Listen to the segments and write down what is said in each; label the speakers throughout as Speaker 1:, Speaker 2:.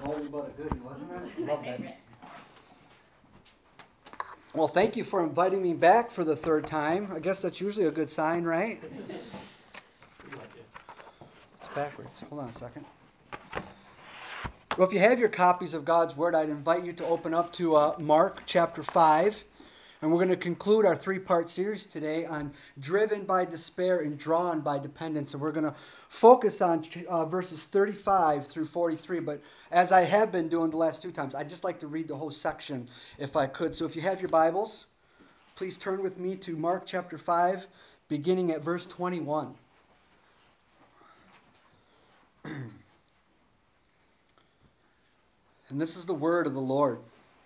Speaker 1: oldie but a goodie, wasn't it? Love that. Well, thank you for inviting me back for the third time. I guess that's usually a good sign, right? It's backwards. Hold on a second. Well, if you have your copies of God's Word, I'd invite you to open up to Mark chapter 5. And we're going to conclude our three-part series today on driven by despair and drawn by dependence. And we're going to focus on verses 35 through 43. But as I have been doing the last two times, I'd just like to read the whole section if I could. So if you have your Bibles, please turn with me to Mark chapter 5, beginning at verse 21. And this is the word of the Lord.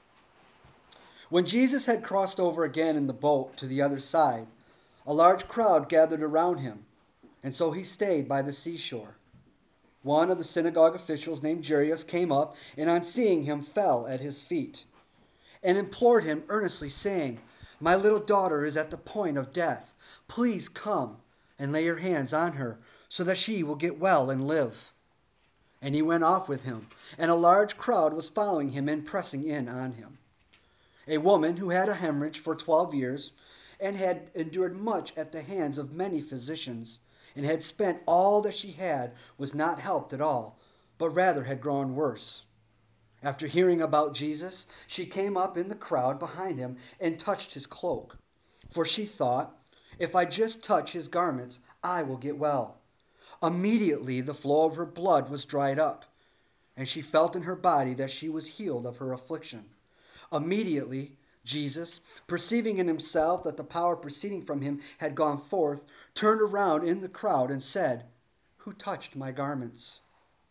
Speaker 1: When Jesus had crossed over again in the boat to the other side, a large crowd gathered around him, and so he stayed by the seashore. One of the synagogue officials named Jairus came up, and on seeing him fell at his feet, and implored him earnestly, saying, "My little daughter is at the point of death. Please come and lay your hands on her, so that she will get well and live." And he went off with him, and a large crowd was following him and pressing in on him. A woman who had a hemorrhage for 12 years and had endured much at the hands of many physicians and had spent all that she had was not helped at all, but rather had grown worse. After hearing about Jesus, she came up in the crowd behind him and touched his cloak. For she thought, "If I just touch his garments, I will get well." Immediately the flow of her blood was dried up, and she felt in her body that she was healed of her affliction. Immediately Jesus, perceiving in himself that the power proceeding from him had gone forth, turned around in the crowd and said, "Who touched my garments?"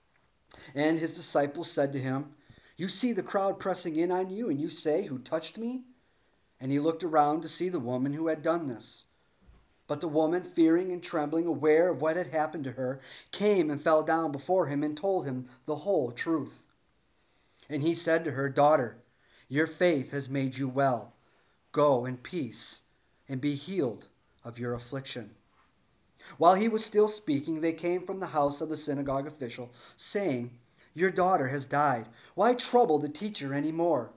Speaker 1: And his disciples said to him, "You see the crowd pressing in on you, and you say, 'Who touched me?'" And he looked around to see the woman who had done this. But the woman, fearing and trembling, aware of what had happened to her, came and fell down before him and told him the whole truth. And he said to her, "Daughter, your faith has made you well. Go in peace and be healed of your affliction." While he was still speaking, they came from the house of the synagogue official, saying, "Your daughter has died. Why trouble the teacher any more?"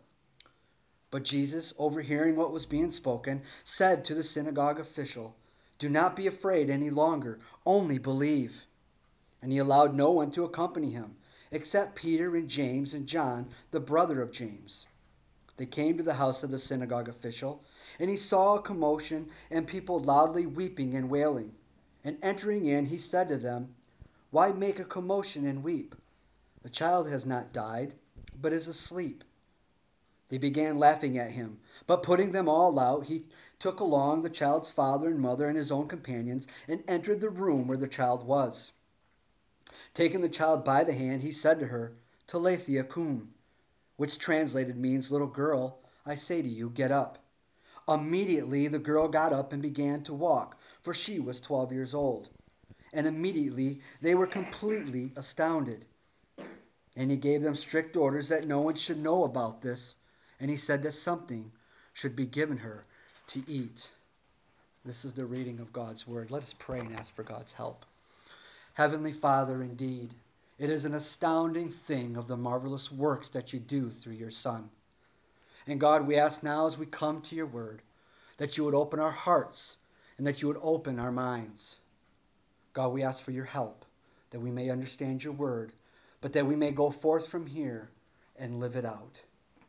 Speaker 1: But Jesus, overhearing what was being spoken, said to the synagogue official, "Do not be afraid any longer, only believe." And he allowed no one to accompany him, except Peter and James and John, the brother of James. They came to the house of the synagogue official, and he saw a commotion and people loudly weeping and wailing. And entering in, he said to them, "Why make a commotion and weep? The child has not died, but is asleep." They began laughing at him, but putting them all out, he took along the child's father and mother and his own companions, and entered the room where the child was. Taking the child by the hand, he said to her, "Talitha cum," which translated means, "Little girl, I say to you, get up." Immediately the girl got up and began to walk, for she was 12 years old. And immediately they were completely astounded. And he gave them strict orders that no one should know about this, and he said that something should be given her to eat. This is the reading of God's word. Let us pray and ask for God's help. Heavenly Father, indeed, it is an astounding thing of the marvelous works that you do through your Son. And God, we ask now as we come to your word that you would open our hearts and that you would open our minds. God, we ask for your help, that we may understand your word, but that we may go forth from here and live it out.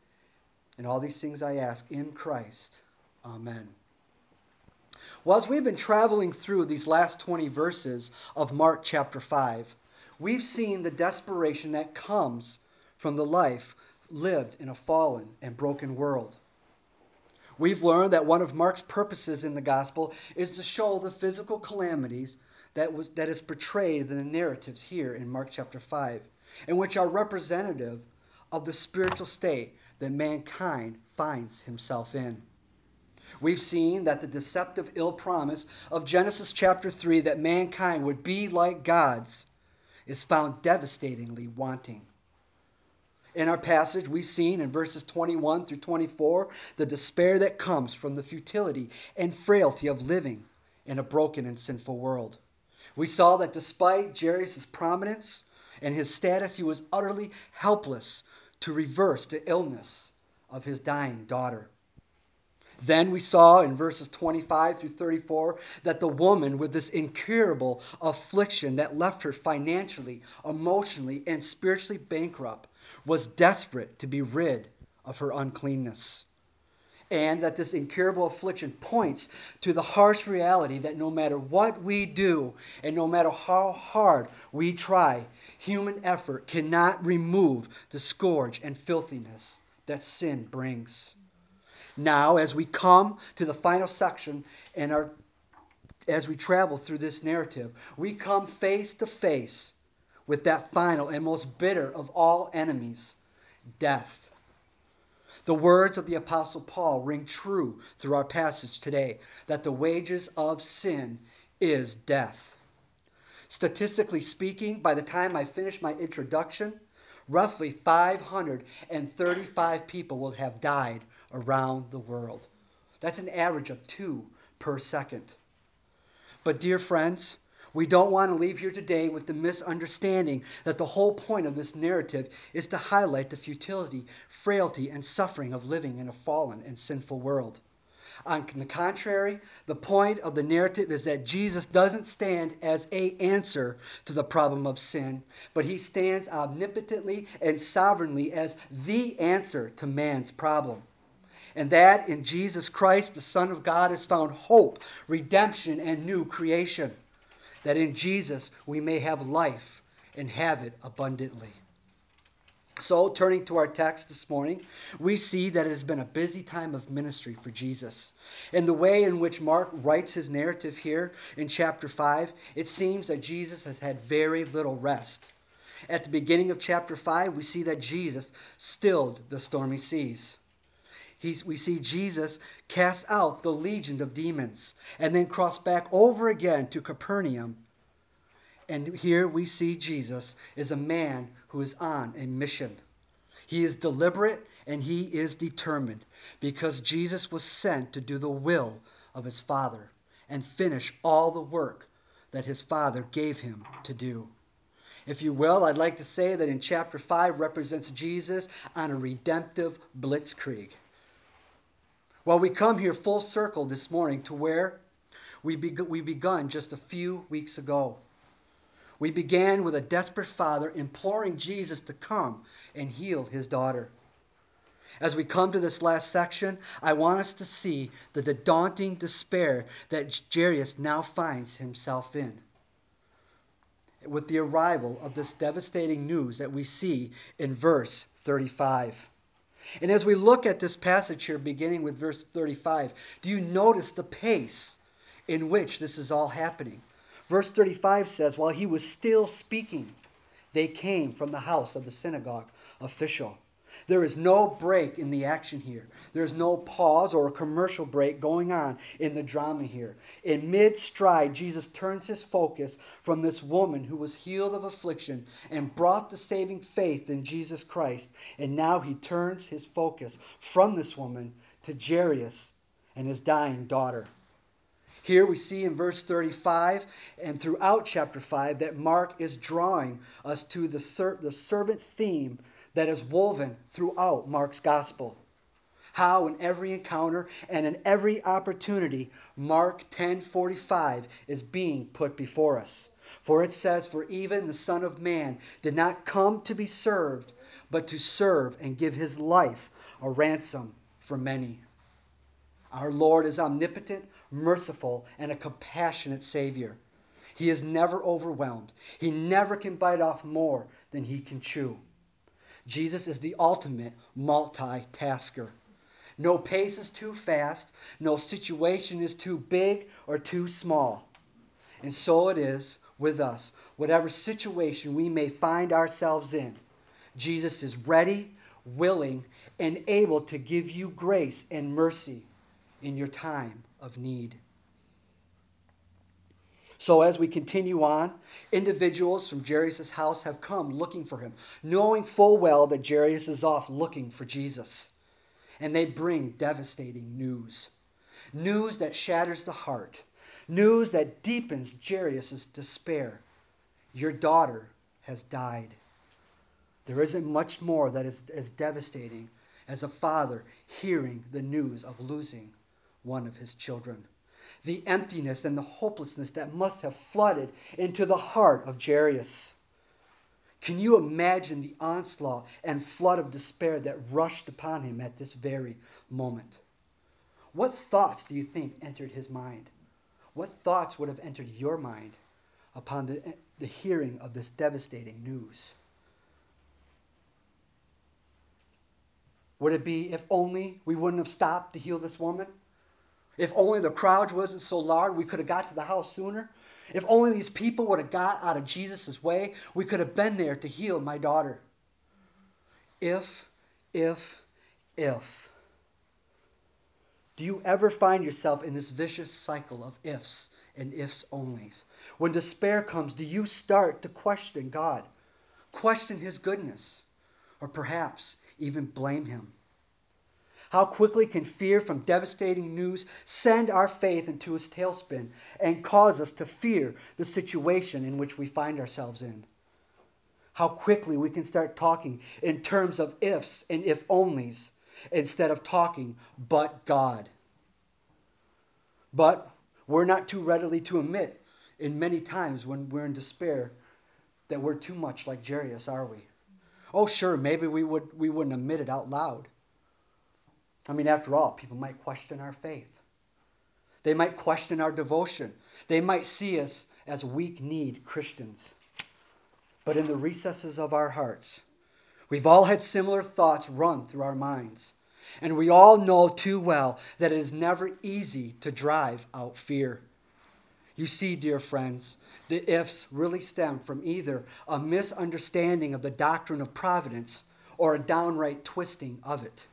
Speaker 1: And all these things I ask in Christ. Amen. Well, as we've been traveling through these last 20 verses of Mark chapter 5, we've seen the desperation that comes from the life lived in a fallen and broken world. We've learned that one of Mark's purposes in the gospel is to show the physical calamities that is portrayed in the narratives here in Mark chapter 5, and which are representative of the spiritual state that mankind finds himself in. We've seen that the deceptive ill promise of Genesis chapter 3 that mankind would be like gods is found devastatingly wanting. In our passage, we've seen in verses 21 through 24 the despair that comes from the futility and frailty of living in a broken and sinful world. We saw that despite Jairus' prominence and his status, he was utterly helpless to reverse the illness of his dying daughter. Then we saw in verses 25 through 34 that the woman with this incurable affliction that left her financially, emotionally, and spiritually bankrupt was desperate to be rid of her uncleanness. And that this incurable affliction points to the harsh reality that no matter what we do and no matter how hard we try, human effort cannot remove the scourge and filthiness that sin brings. Now, as we come to the final section and as we travel through this narrative, we come face to face with that final and most bitter of all enemies, death. The words of the Apostle Paul ring true through our passage today, that the wages of sin is death. Statistically speaking, by the time I finish my introduction, roughly 535 people will have died around the world. That's an average of 2 per second. But dear friends, we don't want to leave here today with the misunderstanding that the whole point of this narrative is to highlight the futility, frailty, and suffering of living in a fallen and sinful world. On the contrary, the point of the narrative is that Jesus doesn't stand as an answer to the problem of sin, but he stands omnipotently and sovereignly as the answer to man's problem. And that in Jesus Christ, the Son of God, is found hope, redemption, and new creation. That in Jesus we may have life and have it abundantly. So, turning to our text this morning, we see that it has been a busy time of ministry for Jesus. In the way in which Mark writes his narrative here in chapter 5, it seems that Jesus has had very little rest. At the beginning of chapter 5, we see that Jesus stilled the stormy seas. We see Jesus cast out the legion of demons and then cross back over again to Capernaum. And here we see Jesus is a man who is on a mission. He is deliberate and he is determined because Jesus was sent to do the will of his Father and finish all the work that his Father gave him to do. If you will, I'd like to say that in chapter 5 represents Jesus on a redemptive blitzkrieg. Well, we come here full circle this morning to where we begun just a few weeks ago. We began with a desperate father imploring Jesus to come and heal his daughter. As we come to this last section, I want us to see the daunting despair that Jairus now finds himself in with the arrival of this devastating news that we see in verse 35. And as we look at this passage here, beginning with verse 35, do you notice the pace in which this is all happening? Verse 35 says, while he was still speaking, they came from the house of the synagogue official. There is no break in the action here. There's no pause or a commercial break going on in the drama here. In mid-stride, Jesus turns his focus from this woman who was healed of affliction and brought the saving faith in Jesus Christ. And now he turns his focus from this woman to Jairus and his dying daughter. Here we see in verse 35 and throughout chapter 5 that Mark is drawing us to the servant theme that is woven throughout Mark's gospel. How in every encounter and in every opportunity, Mark 10:45 is being put before us. For it says, for even the Son of Man did not come to be served, but to serve and give his life a ransom for many. Our Lord is omnipotent, merciful, and a compassionate Savior. He is never overwhelmed. He never can bite off more than he can chew. Jesus is the ultimate multitasker. No pace is too fast. No situation is too big or too small. And so it is with us. Whatever situation we may find ourselves in, Jesus is ready, willing, and able to give you grace and mercy in your time of need. So as we continue on, individuals from Jairus' house have come looking for him, knowing full well that Jairus is off looking for Jesus. And they bring devastating news. News that shatters the heart. News that deepens Jairus' despair. Your daughter has died. There isn't much more that is as devastating as a father hearing the news of losing one of his children. The emptiness and the hopelessness that must have flooded into the heart of Jairus. Can you imagine the onslaught and flood of despair that rushed upon him at this very moment? What thoughts do you think entered his mind? What thoughts would have entered your mind upon the hearing of this devastating news? Would it be, if only we wouldn't have stopped to heal this woman? If only the crowd wasn't so large, we could have got to the house sooner? If only these people would have got out of Jesus' way, we could have been there to heal my daughter. If. Do you ever find yourself in this vicious cycle of ifs and ifs onlys? When despair comes, do you start to question God, question his goodness, or perhaps even blame him? How quickly can fear from devastating news send our faith into its tailspin and cause us to fear the situation in which we find ourselves in? How quickly we can start talking in terms of ifs and if onlys instead of talking but God. But we're not too readily to admit in many times when we're in despair that we're too much like Jairus, are we? Oh, sure, maybe we wouldn't admit it out loud. I mean, after all, people might question our faith. They might question our devotion. They might see us as weak-kneed Christians. But in the recesses of our hearts, we've all had similar thoughts run through our minds. And we all know too well that it is never easy to drive out fear. You see, dear friends, the ifs really stem from either a misunderstanding of the doctrine of providence or a downright twisting of it.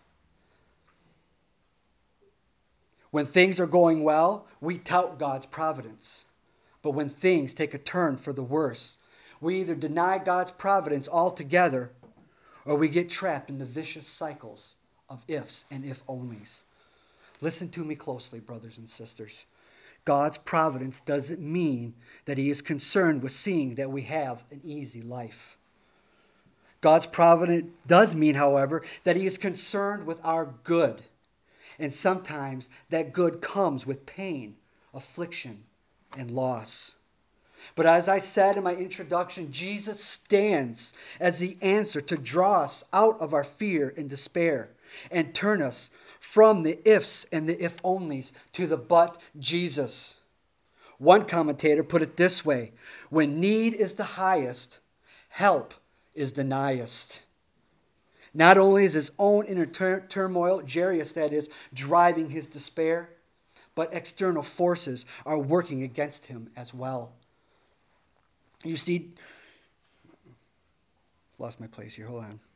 Speaker 1: When things are going well, we tout God's providence. But when things take a turn for the worse, we either deny God's providence altogether or we get trapped in the vicious cycles of ifs and if-onlys. Listen to me closely, brothers and sisters. God's providence doesn't mean that he is concerned with seeing that we have an easy life. God's providence does mean, however, that he is concerned with our good. And sometimes that good comes with pain, affliction, and loss. But as I said in my introduction, Jesus stands as the answer to draw us out of our fear and despair and turn us from the ifs and the if-onlys to the but Jesus. One commentator put it this way: when need is the highest, help is the nighest. Not only is his own inner turmoil, Jairus that is, driving his despair, but external forces are working against him as well. You see, lost my place here, hold on.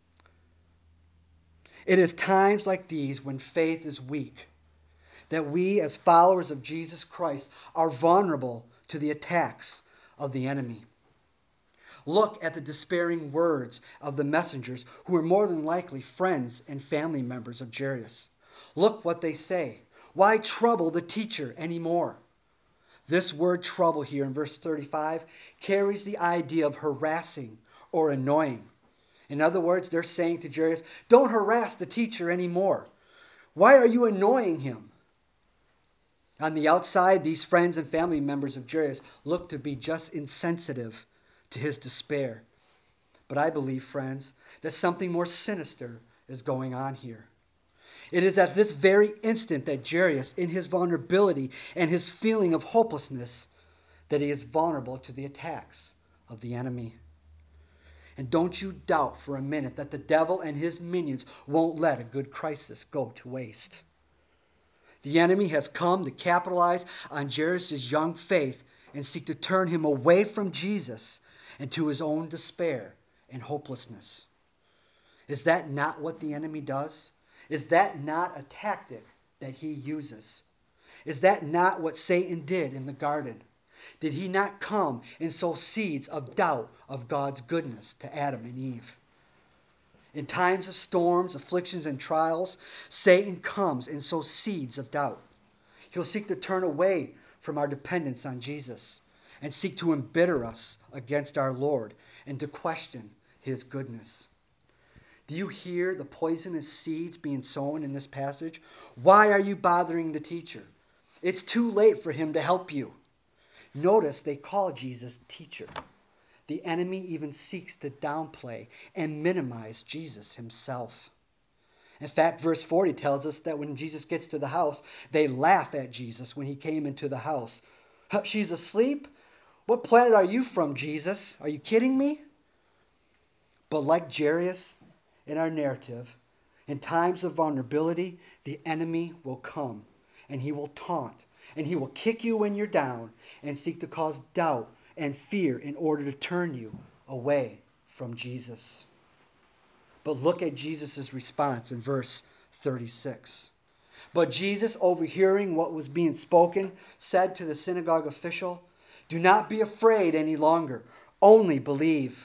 Speaker 1: It is times like these when faith is weak that we as followers of Jesus Christ are vulnerable to the attacks of the enemy. Look at the despairing words of the messengers who are more than likely friends and family members of Jairus. Look what they say. Why trouble the teacher anymore? This word trouble here in verse 35 carries the idea of harassing or annoying. In other words, they're saying to Jairus, don't harass the teacher anymore. Why are you annoying him? On the outside, these friends and family members of Jairus look to be just insensitive to his despair. But I believe, friends, that something more sinister is going on here. It is at this very instant that Jairus, in his vulnerability and his feeling of hopelessness, that he is vulnerable to the attacks of the enemy. And don't you doubt for a minute that the devil and his minions won't let a good crisis go to waste. The enemy has come to capitalize on Jairus' young faith and seek to turn him away from Jesus and to his own despair and hopelessness. Is that not what the enemy does? Is that not a tactic that he uses? Is that not what Satan did in the garden? Did he not come and sow seeds of doubt of God's goodness to Adam and Eve? In times of storms, afflictions, and trials, Satan comes and sows seeds of doubt. He'll seek to turn away from our dependence on Jesus and seek to embitter us against our Lord and to question his goodness. Do you hear the poisonous seeds being sown in this passage? Why are you bothering the teacher? It's too late for him to help you. Notice they call Jesus teacher. The enemy even seeks to downplay and minimize Jesus himself. In fact, verse 40 tells us that when Jesus gets to the house, they laugh at Jesus when he came into the house. She's asleep? What planet are you from, Jesus? Are you kidding me? But like Jairus in our narrative, in times of vulnerability, the enemy will come and he will taunt and he will kick you when you're down and seek to cause doubt and fear in order to turn you away from Jesus. But look at Jesus' response in verse 36. But Jesus, overhearing what was being spoken, said to the synagogue official, "Do not be afraid any longer, only believe."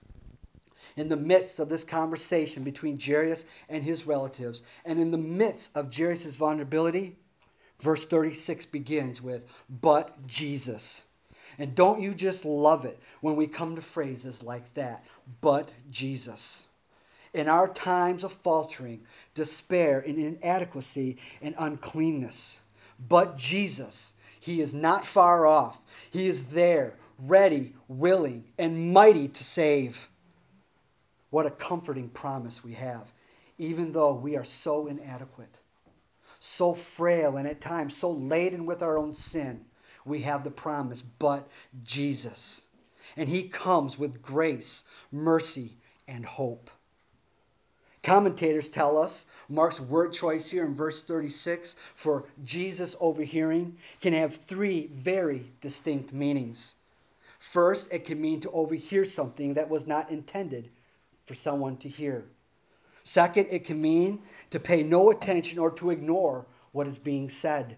Speaker 1: In the midst of this conversation between Jairus and his relatives, and in the midst of Jairus' vulnerability, verse 36 begins with, "But Jesus." And don't you just love it when we come to phrases like that? But Jesus. In our times of faltering, despair, and inadequacy and uncleanness. But Jesus, he is not far off. He is there, ready, willing, and mighty to save. What a comforting promise we have, even though we are so inadequate, so frail, and at times so laden with our own sin. We have the promise, but Jesus. And he comes with grace, mercy, and hope. Commentators tell us Mark's word choice here in verse 36 for Jesus overhearing can have three very distinct meanings. First, it can mean to overhear something that was not intended for someone to hear. Second, it can mean to pay no attention or to ignore what is being said.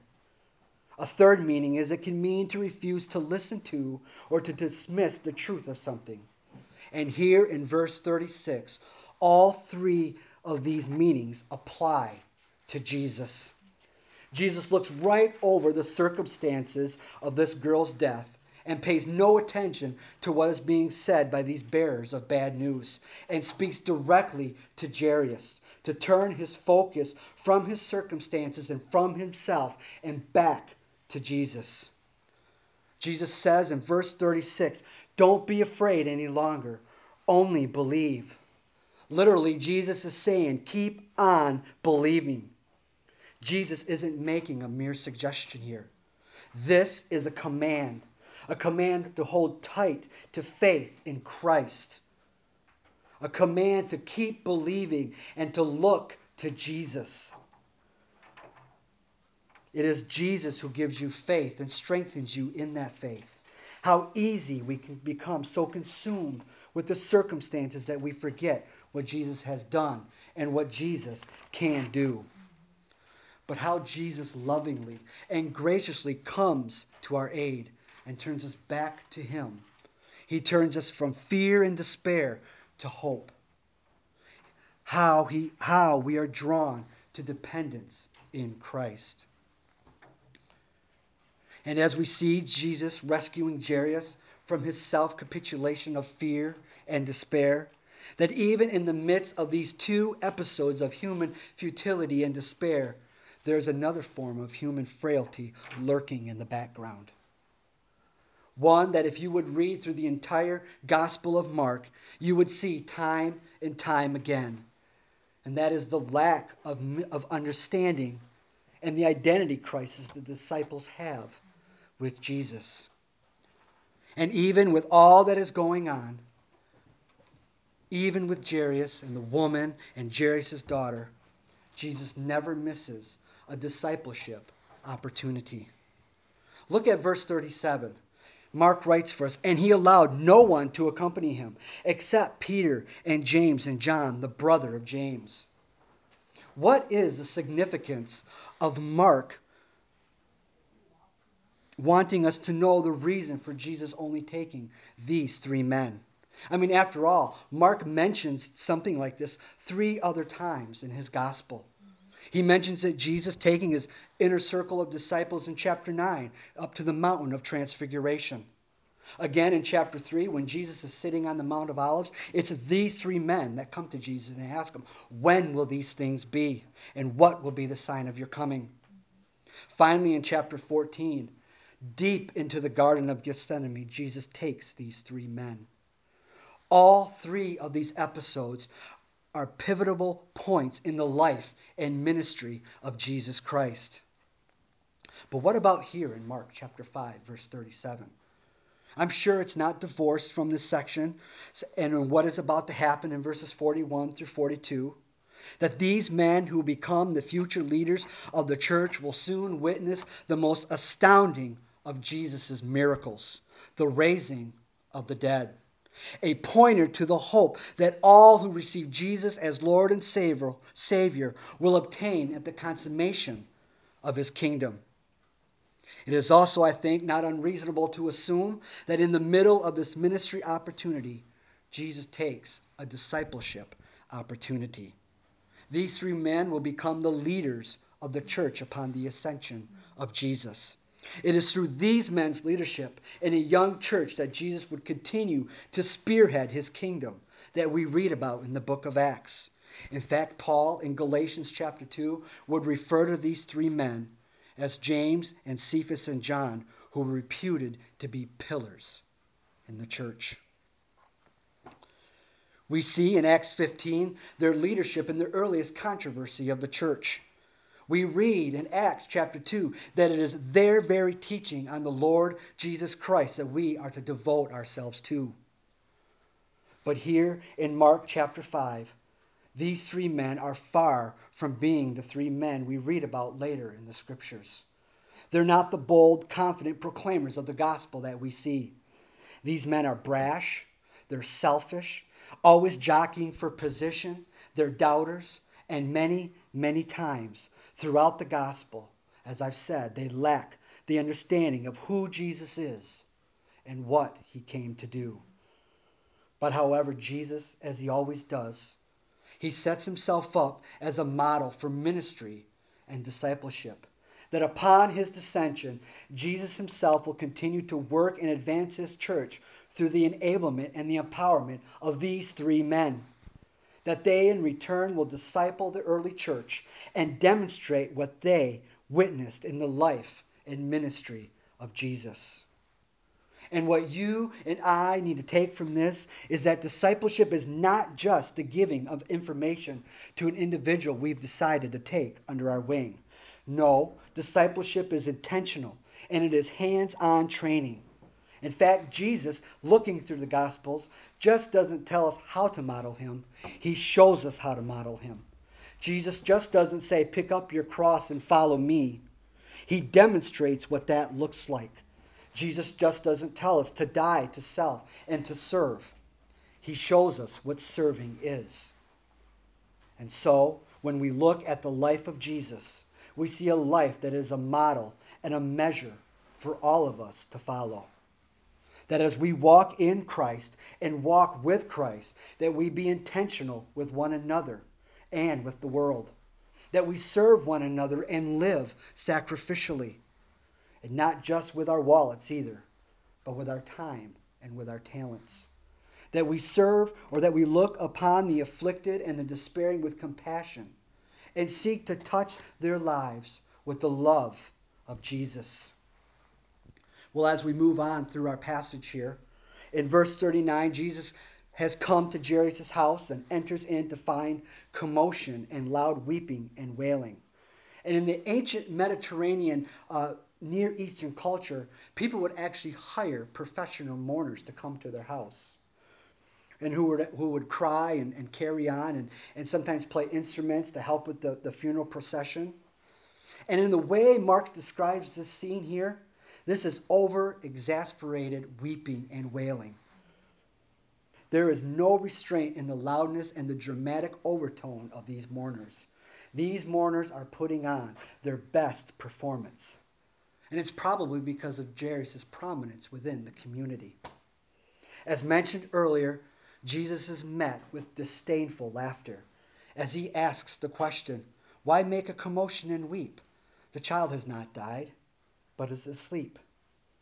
Speaker 1: A third meaning is it can mean to refuse to listen to or to dismiss the truth of something. And here in verse 36, all three of these meanings apply to Jesus. Jesus looks right over the circumstances of this girl's death and pays no attention to what is being said by these bearers of bad news and speaks directly to Jairus to turn his focus from his circumstances and from himself and back to Jesus. Jesus says in verse 36, "Don't be afraid any longer, only believe." Literally, Jesus is saying, keep on believing. Jesus isn't making a mere suggestion here. This is a command to hold tight to faith in Christ, a command to keep believing and to look to Jesus. It is Jesus who gives you faith and strengthens you in that faith. How easy we can become so consumed with the circumstances that we forget what Jesus has done and what Jesus can do. But how Jesus lovingly and graciously comes to our aid and turns us back to him. He turns us from fear and despair to hope. How we are drawn to dependence in Christ. And as we see Jesus rescuing Jairus from his self-capitulation of fear and despair, that even in the midst of these two episodes of human futility and despair, there's another form of human frailty lurking in the background. One that if you would read through the entire Gospel of Mark, you would see time and time again. And that is the lack of understanding and the identity crisis the disciples have with Jesus. And even with all that is going on, even with Jairus and the woman and Jairus' daughter, Jesus never misses a discipleship opportunity. Look at verse 37. Mark writes for us, "And he allowed no one to accompany him except Peter and James and John, the brother of James." What is the significance of Mark wanting us to know the reason for Jesus only taking these three men? I mean, after all, Mark mentions something like this 3 other times in his gospel. He mentions that Jesus taking his inner circle of disciples in chapter 9 up to the mountain of transfiguration. Again, in chapter 3, when Jesus is sitting on the Mount of Olives, it's these three men that come to Jesus and ask him, when will these things be? And what will be the sign of your coming? Finally, in chapter 14, deep into the Garden of Gethsemane, Jesus takes these three men. All three of these episodes are pivotal points in the life and ministry of Jesus Christ. But what about here in Mark chapter 5, verse 37? I'm sure it's not divorced from this section and in what is about to happen in verses 41 through 42. That these men who become the future leaders of the church will soon witness the most astounding of Jesus' miracles, the raising of the dead. A pointer to the hope that all who receive Jesus as Lord and Savior will obtain at the consummation of his kingdom. It is also, I think, not unreasonable to assume that in the middle of this ministry opportunity, Jesus takes a discipleship opportunity. These three men will become the leaders of the church upon the ascension of Jesus. It is through these men's leadership in a young church that Jesus would continue to spearhead his kingdom that we read about in the book of Acts. In fact, Paul in Galatians chapter 2 would refer to these three men as James and Cephas and John, who were reputed to be pillars in the church. We see in Acts 15 their leadership in the earliest controversy of the church. We read in Acts chapter 2 that it is their very teaching on the Lord Jesus Christ that we are to devote ourselves to. But here in Mark chapter 5, these three men are far from being the three men we read about later in the scriptures. They're not the bold, confident proclaimers of the gospel that we see. These men are brash, they're selfish, always jockeying for position, they're doubters, and many, many times throughout the gospel, as I've said, they lack the understanding of who Jesus is and what he came to do. But however, Jesus, as he always does, he sets himself up as a model for ministry and discipleship. That upon his descension, Jesus himself will continue to work and advance his church through the enablement and the empowerment of these three men. That they in return will disciple the early church and demonstrate what they witnessed in the life and ministry of Jesus. And what you and I need to take from this is that discipleship is not just the giving of information to an individual we've decided to take under our wing. No, discipleship is intentional and it is hands-on training. In fact, Jesus, looking through the Gospels, just doesn't tell us how to model him. He shows us how to model him. Jesus just doesn't say, pick up your cross and follow me. He demonstrates what that looks like. Jesus just doesn't tell us to die to self and to serve. He shows us what serving is. And so, when we look at the life of Jesus, we see a life that is a model and a measure for all of us to follow. That as we walk in Christ and walk with Christ, that we be intentional with one another and with the world. That we serve one another and live sacrificially. And not just with our wallets either, but with our time and with our talents. That we serve or that we look upon the afflicted and the despairing with compassion and seek to touch their lives with the love of Jesus. Well, as we move on through our passage here, in verse 39, Jesus has come to Jairus' house and enters in to find commotion and loud weeping and wailing. And in the ancient Mediterranean Near Eastern culture, people would actually hire professional mourners to come to their house. And who would cry and carry on and sometimes play instruments to help with the funeral procession. And in the way Mark describes this scene here, this is over-exasperated weeping and wailing. There is no restraint in the loudness and the dramatic overtone of these mourners. These mourners are putting on their best performance. And it's probably because of Jairus' prominence within the community. As mentioned earlier, Jesus is met with disdainful laughter as he asks the question, why make a commotion and weep? The child has not died, but is asleep.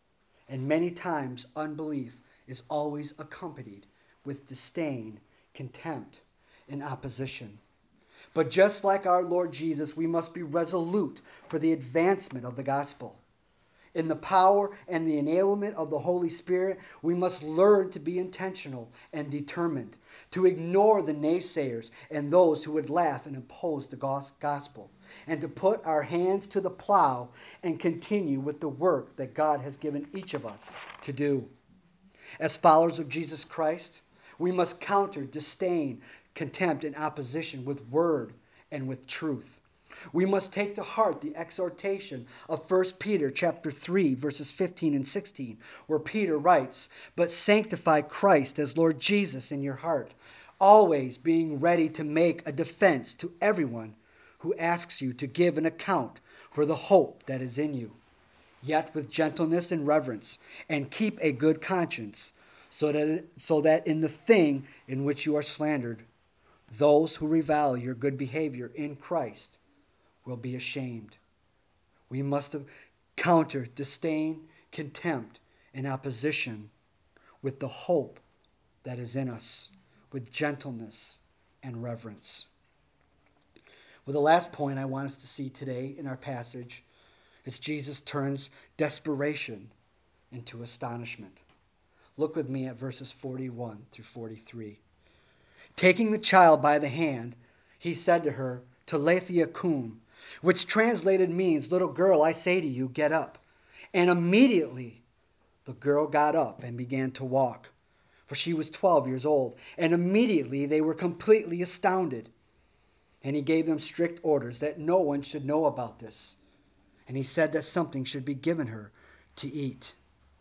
Speaker 1: And many times unbelief is always accompanied with disdain, contempt, and opposition. But just like our Lord Jesus, we must be resolute for the advancement of the gospel. In the power and the enablement of the Holy Spirit, we must learn to be intentional and determined, to ignore the naysayers and those who would laugh and oppose the gospel, and to put our hands to the plow and continue with the work that God has given each of us to do. As followers of Jesus Christ, we must counter disdain, contempt, and opposition with word and with truth. We must take to heart the exhortation of 1 Peter chapter 3, verses 15 and 16, where Peter writes, "But sanctify Christ as Lord Jesus in your heart, always being ready to make a defense to everyone who asks you to give an account for the hope that is in you, yet with gentleness and reverence, and keep a good conscience, so that in the thing in which you are slandered, those who revile your good behavior in Christ will be ashamed." We must counter disdain, contempt, and opposition with the hope that is in us, with gentleness and reverence. Well, the last point I want us to see today in our passage is Jesus turns desperation into astonishment. Look with me at verses 41 through 43. Taking the child by the hand, he said to her, "Talitha cum," which translated means, "Little girl, I say to you, get up." And immediately the girl got up and began to walk, for she was 12 years old. And immediately they were completely astounded. And he gave them strict orders that no one should know about this. And he said that something should be given her to eat.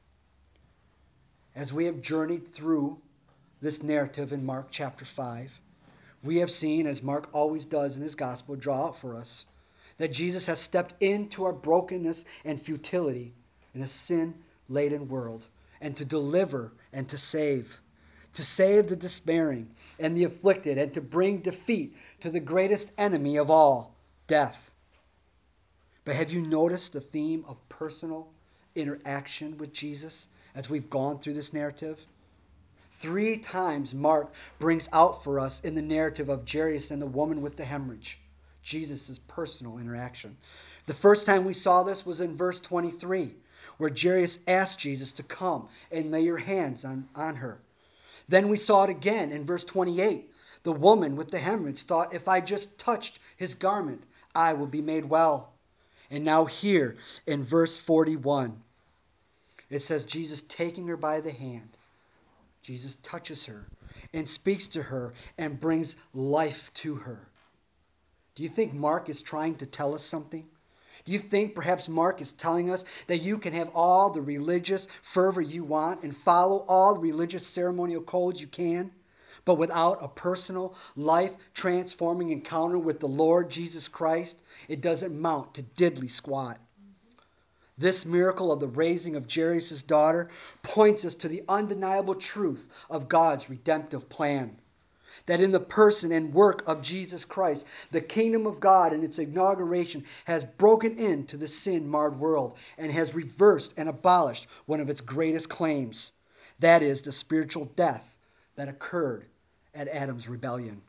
Speaker 1: As we have journeyed through this narrative in Mark chapter 5, we have seen, as Mark always does in his gospel, draw out for us, that Jesus has stepped into our brokenness and futility in a sin-laden world, and to deliver and to save the despairing and the afflicted, and to bring defeat to the greatest enemy of all, death. But have you noticed the theme of personal interaction with Jesus as we've gone through this narrative? 3 times Mark brings out for us in the narrative of Jairus and the woman with the hemorrhage, Jesus' personal interaction. The first time we saw this was in verse 23, where Jairus asked Jesus to come and lay your hands on her. Then we saw it again in verse 28. The woman with the hemorrhage thought, if I just touched his garment, I will be made well. And now here in verse 41, it says Jesus taking her by the hand, Jesus touches her and speaks to her and brings life to her. Do you think Mark is trying to tell us something? Do you think perhaps Mark is telling us that you can have all the religious fervor you want and follow all the religious ceremonial codes you can, but without a personal, life-transforming encounter with the Lord Jesus Christ, it doesn't mount to diddly squat? This miracle of the raising of Jairus' daughter points us to the undeniable truth of God's redemptive plan. That in the person and work of Jesus Christ, the kingdom of God and its inauguration has broken into the sin-marred world and has reversed and abolished one of its greatest claims. That is the spiritual death that occurred at Adam's rebellion.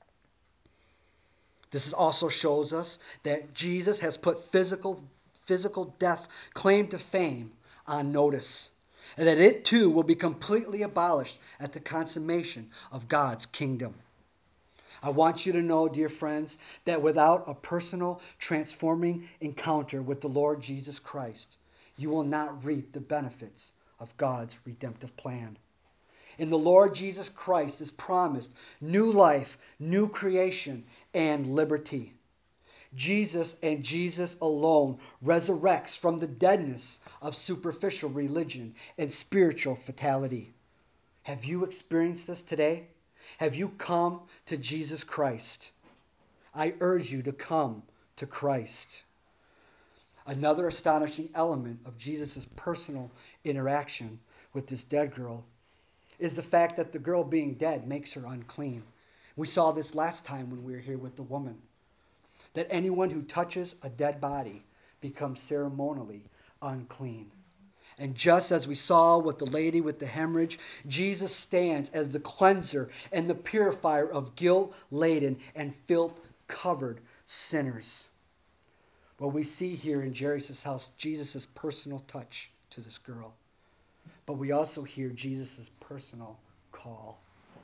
Speaker 1: This also shows us that Jesus has put physical death's claim to fame on notice, and that it too will be completely abolished at the consummation of God's kingdom. I want you to know, dear friends, that without a personal, transforming encounter with the Lord Jesus Christ, you will not reap the benefits of God's redemptive plan. In the Lord Jesus Christ is promised new life, new creation, and liberty. Jesus and Jesus alone resurrects from the deadness of superficial religion and spiritual fatality. Have you experienced this today? Have you come to Jesus Christ? I urge you to come to Christ. Another astonishing element of Jesus' personal interaction with this dead girl is the fact that the girl being dead makes her unclean. We saw this last time when we were here with the woman, that anyone who touches a dead body becomes ceremonially unclean. And just as we saw with the lady with the hemorrhage, Jesus stands as the cleanser and the purifier of guilt-laden and filth-covered sinners. Well, we see here in Jairus' house Jesus' personal touch to this girl. But we also hear Jesus' personal call.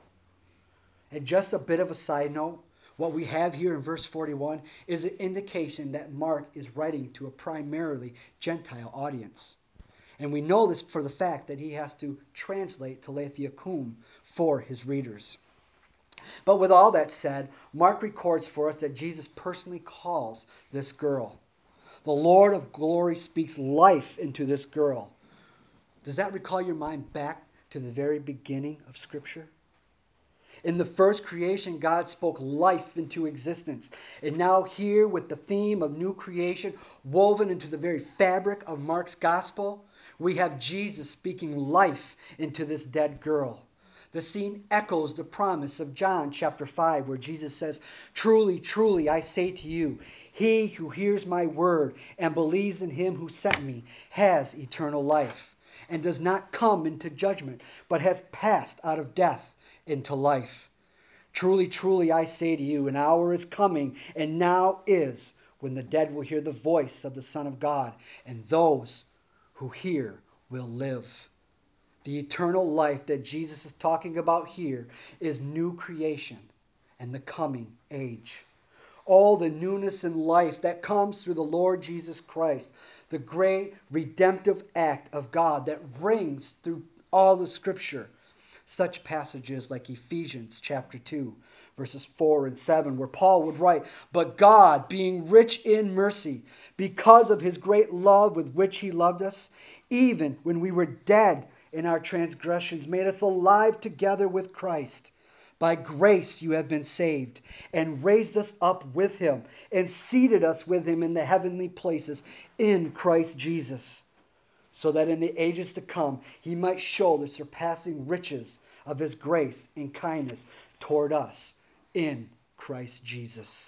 Speaker 1: And just a bit of a side note, what we have here in verse 41 is an indication that Mark is writing to a primarily Gentile audience. And we know this for the fact that he has to translate Talitha Kum for his readers. But with all that said, Mark records for us that Jesus personally calls this girl. The Lord of glory speaks life into this girl. Does that recall your mind back to the very beginning of Scripture? In the first creation, God spoke life into existence. And now here, with the theme of new creation woven into the very fabric of Mark's gospel, we have Jesus speaking life into this dead girl. The scene echoes the promise of John chapter 5, where Jesus says, "Truly, truly, I say to you, he who hears my word and believes in him who sent me has eternal life, and does not come into judgment, but has passed out of death into life. Truly, truly, I say to you, an hour is coming, and now is, when the dead will hear the voice of the Son of God, and those who hear will live." The eternal life that Jesus is talking about here is new creation and the coming age. All the newness in life that comes through the Lord Jesus Christ, the great redemptive act of God that rings through all the Scripture. Such passages like Ephesians chapter 2, verses 4 and 7, where Paul would write, "But God, being rich in mercy, because of his great love with which he loved us, even when we were dead in our transgressions, made us alive together with Christ. By grace you have been saved, and raised us up with him, and seated us with him in the heavenly places in Christ Jesus, so that in the ages to come he might show the surpassing riches of his grace and kindness toward us in Christ Jesus."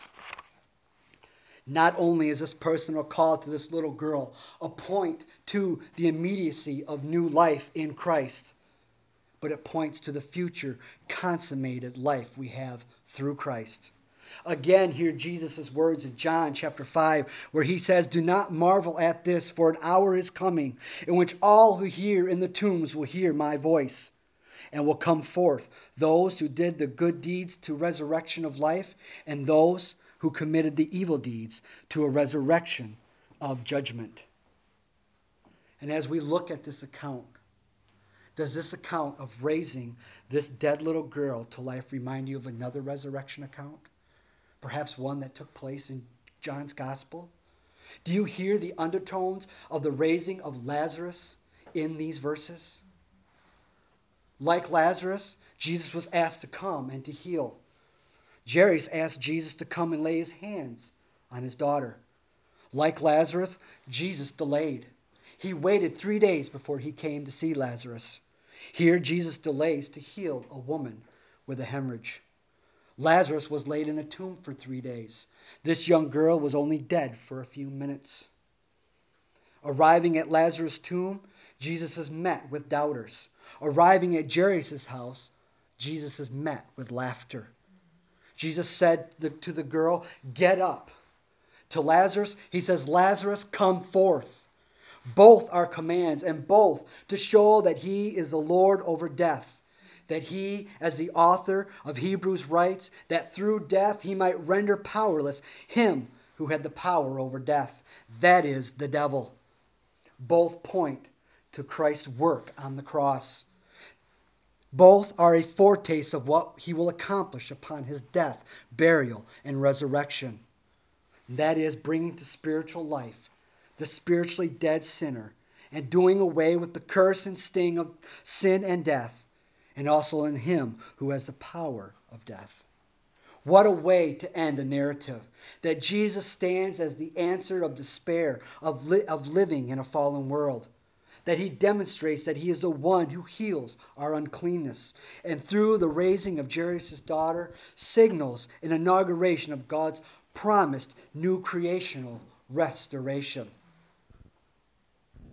Speaker 1: Not only is this personal call to this little girl a point to the immediacy of new life in Christ, but it points to the future consummated life we have through Christ. Again, hear Jesus' words in John chapter 5, where he says, "Do not marvel at this, for an hour is coming in which all who hear in the tombs will hear my voice, and will come forth, those who did the good deeds to resurrection of life, and those who committed the evil deeds to a resurrection of judgment." And as we look at this account, does this account of raising this dead little girl to life remind you of another resurrection account? Perhaps one that took place in John's Gospel? Do you hear the undertones of the raising of Lazarus in these verses? Like Lazarus, Jesus was asked to come and to heal. Jairus asked Jesus to come and lay his hands on his daughter. Like Lazarus, Jesus delayed. He waited 3 days before he came to see Lazarus. Here, Jesus delays to heal a woman with a hemorrhage. Lazarus was laid in a tomb for 3 days. This young girl was only dead for a few minutes. Arriving at Lazarus' tomb, Jesus is met with doubters. Arriving at Jairus' house, Jesus is met with laughter. Jesus said to the girl, "Get up." To Lazarus, he says, "Lazarus, come forth." Both are commands, and both to show that he is the Lord over death. That he, as the author of Hebrews writes, that through death he might render powerless him who had the power over death. That is the devil. Both point to Christ's work on the cross. Both are a foretaste of what he will accomplish upon his death, burial, and resurrection. That is bringing to spiritual life the spiritually dead sinner and doing away with the curse and sting of sin and death, and also in him who has the power of death. What a way to end a narrative, that Jesus stands as the answer of despair, of living in a fallen world. That he demonstrates that he is the one who heals our uncleanness. And through the raising of Jairus' daughter, signals an inauguration of God's promised new creational restoration.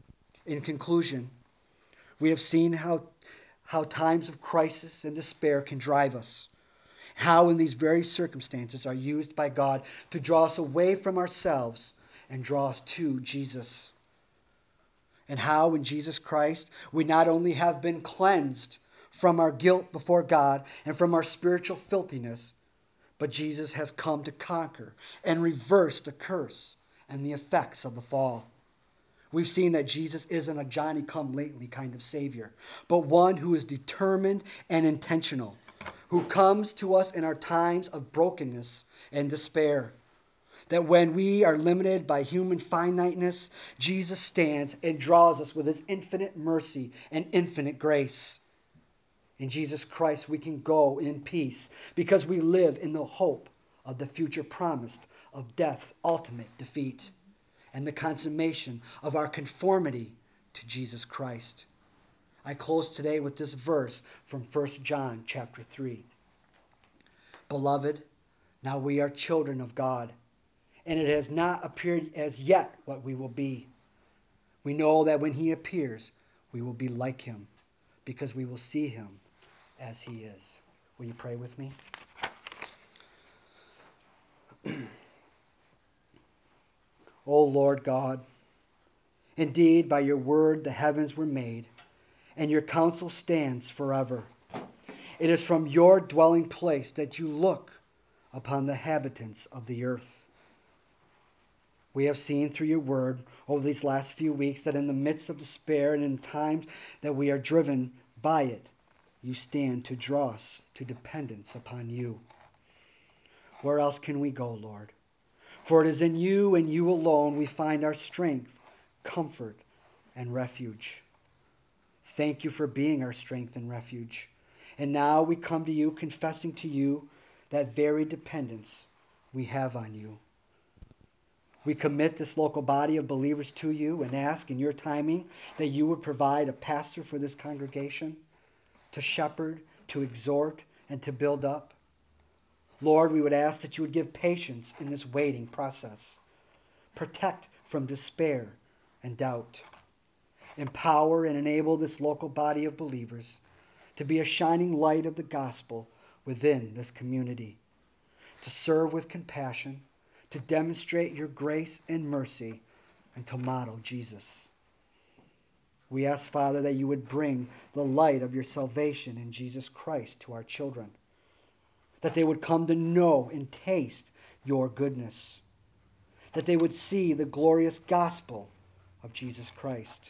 Speaker 1: In conclusion, we have seen how times of crisis and despair can drive us. How in these very circumstances are used by God to draw us away from ourselves and draw us to Jesus. And how in Jesus Christ we not only have been cleansed from our guilt before God and from our spiritual filthiness, but Jesus has come to conquer and reverse the curse and the effects of the fall. We've seen that Jesus isn't a Johnny-come-lately kind of Savior, but one who is determined and intentional, who comes to us in our times of brokenness and despair. That when we are limited by human finiteness, Jesus stands and draws us with his infinite mercy and infinite grace. In Jesus Christ, we can go in peace because we live in the hope of the future promised of death's ultimate defeat and the consummation of our conformity to Jesus Christ. I close today with this verse from 1 John chapter 3. Beloved, now we are children of God, and it has not appeared as yet what we will be. We know that when he appears, we will be like him, because we will see him as he is. Will you pray with me? O Lord God, indeed by your word the heavens were made, and your counsel stands forever. It is from your dwelling place that you look upon the inhabitants of the earth. We have seen through your word over these last few weeks that in the midst of despair and in times that we are driven by it, you stand to draw us to dependence upon you. Where else can we go, Lord? For it is in you and you alone we find our strength, comfort, and refuge. Thank you for being our strength and refuge. And now we come to you confessing to you that very dependence we have on you. We commit this local body of believers to you and ask in your timing that you would provide a pastor for this congregation to shepherd, to exhort, and to build up. Lord, we would ask that you would give patience in this waiting process. Protect from despair and doubt. Empower and enable this local body of believers to be a shining light of the gospel within this community, to serve with compassion, to demonstrate your grace and mercy, and to model Jesus. We ask, Father, that you would bring the light of your salvation in Jesus Christ to our children, that they would come to know and taste your goodness, that they would see the glorious gospel of Jesus Christ.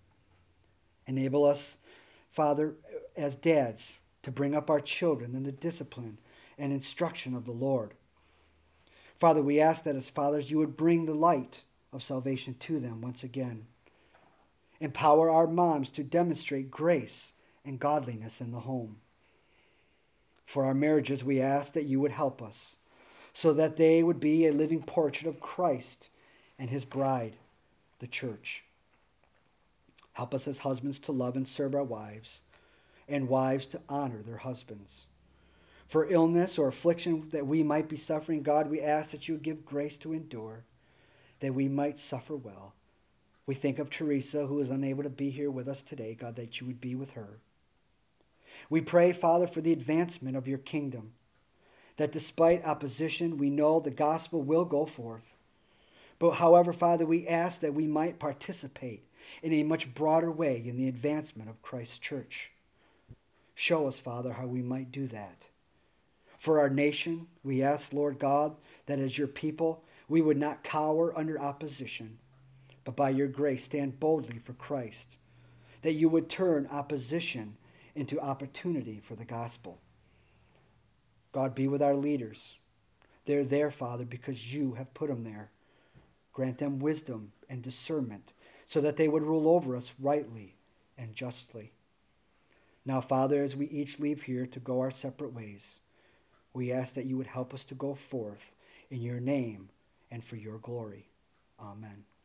Speaker 1: Enable us, Father, as dads, to bring up our children in the discipline and instruction of the Lord. Father, we ask that as fathers, you would bring the light of salvation to them once again. Empower our moms to demonstrate grace and godliness in the home. For our marriages, we ask that you would help us so that they would be a living portrait of Christ and his bride, the church. Help us as husbands to love and serve our wives, and wives to honor their husbands. For illness or affliction that we might be suffering, God, we ask that you would give grace to endure, that we might suffer well. We think of Teresa, who is unable to be here with us today, God, that you would be with her. We pray, Father, for the advancement of your kingdom, that despite opposition, we know the gospel will go forth. But however, Father, we ask that we might participate in a much broader way in the advancement of Christ's church. Show us, Father, how we might do that. For our nation, we ask, Lord God, that as your people, we would not cower under opposition, but by your grace stand boldly for Christ, that you would turn opposition into opportunity for the gospel. God, be with our leaders. They're there, Father, because you have put them there. Grant them wisdom and discernment so that they would rule over us rightly and justly. Now, Father, as we each leave here to go our separate ways, we ask that you would help us to go forth in your name and for your glory. Amen.